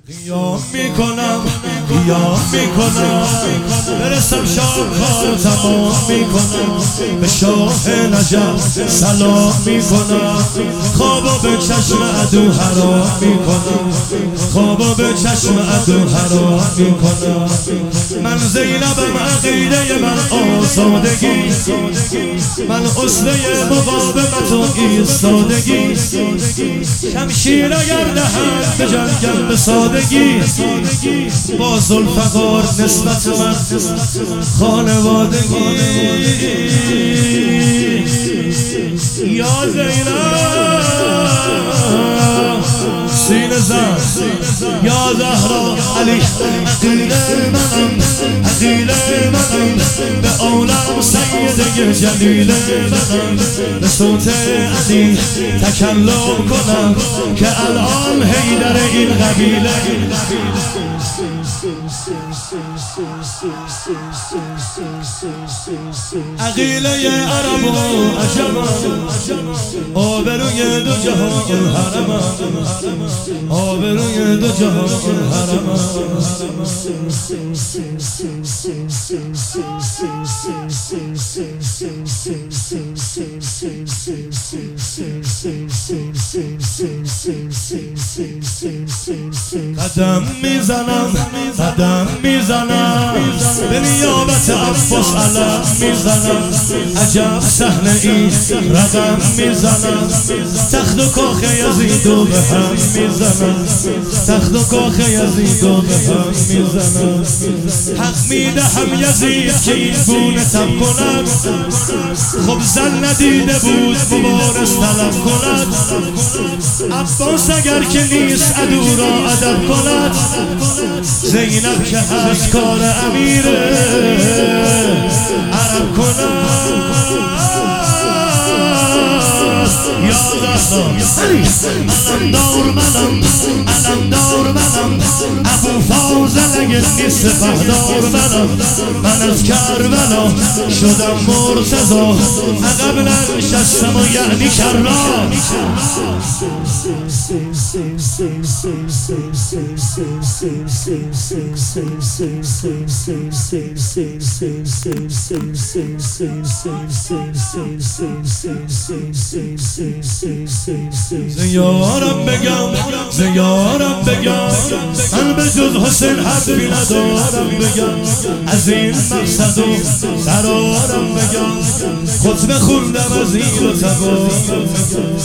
قیام میکنم برسم شاهکار تمام میکنم، به شاه نجف سلام میکنم، خوابو به چشم عدو حرام میکنم، خوابو به چشم عدو حرام میکنم. من زینبم عقیده من آزادگی، من اصله مقاومت و ایستادگی، شمشیر اگر دهد به جنگم به سادگی، با ذوالفقار نسبت من خانوادگی. یا زینب سینه زن، یا زهرا علی عقیله منم، به عالم سید جلیل منم، به صوت علی تکلم کنم که الان حیدر این قبیله. عقیله عرب و عجمم، آبروی دو جهان حرمم، آبروی دو جهان حرمم. قدم میزنم به نیابت عباس علم میزنم، عجب صحنه ای رقم میزنم، تخت و کاخ یزیدو به هم میزنم، تخت و کاخ یزیدو به هم میزنم. حق میدهم یزید که این گونه تب کند، خب زن ندیده بود مبارز طلب کند، عباس اگر که نیست عدو را ادب کند، زینب که از کار امیر عرب کند. یا زهرا علمدار منم، ابو فاضل اگه نیست سپهدار منم، من از کربلا شدم مرتضی، عقب ننشستم و یعنی کرام. زیارم بگم من به جز حسین حرفی ندارم بگم، از این مقصد و قرارم بگم، خطبه خوندم از این و تبارم بگم.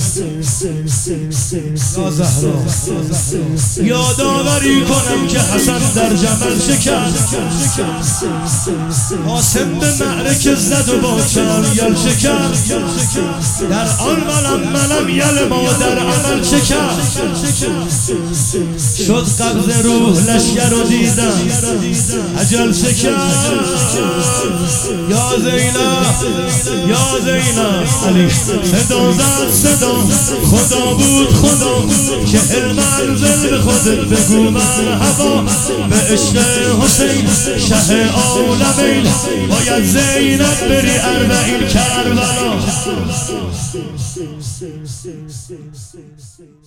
یا زهرا یادآوری کنم که حسن در جمل شکست، قاسم به معرکه زد و با چنگل شکست، در آن منم یل ما در عمل شکست، شد قبض روح لشکر رو دیدم اجل شکست. یا زینب علی صدا زد صدا، خدا بود خدا که هل منزل به خودت بگو مرحبا، به عشق حسین شه عالمین، باید زینب بری اربعین کربلا.